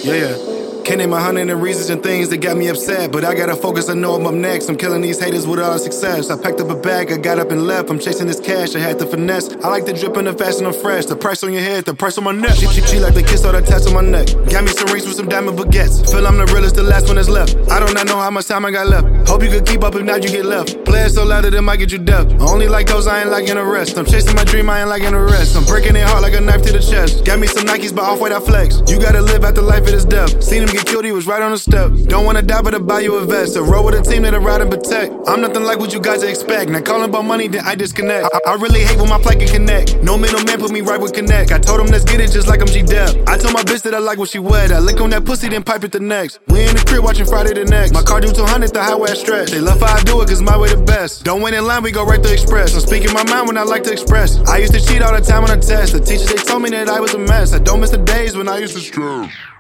Yeah. Can't name 100 reasons and things that got me upset, but I gotta focus, I know I'm up next. I'm killing these haters with all the success. I packed up a bag, I got up and left. I'm chasing this cash, I had to finesse. I like the drip and the fast and the fresh. The price on your head, the price on my neck. She like the kiss or the tats on my neck. Got me some rings with some diamond baguettes. Feel I'm the realest, the last one that's left. I do not know how much time I got left. Hope you could keep up, if not you get left. Play it so loud that it might get you deaf. I only like those, I ain't liking the rest. I'm chasing my dream, I ain't liking the rest. I'm breaking it hard like a knife to the chest. Got me some Nikes, but off-white I flex. You gotta live after life, it is death. Seen him get killed, he was right on the step. Don't wanna die, but I'll buy you a vest. A roll with a team that'll ride and protect. I'm nothing like what you guys expect. Now calling about money, then I disconnect. I really hate when my flight can connect. No middleman put me right with connect. I told him let's get it just like I'm G-Dep. I told my bitch that I like what she wet. I lick on that pussy, then pipe it the next. We in the crib watching Friday the next. My car do 200, the highway I stretch. They love how I do it, cause my way the best. Don't wait in line, we go right to express. I'm speaking my mind when I like to express. I used to cheat all the time on a test. The teachers, they told me that I was a mess. I don't miss the days when I used to stress.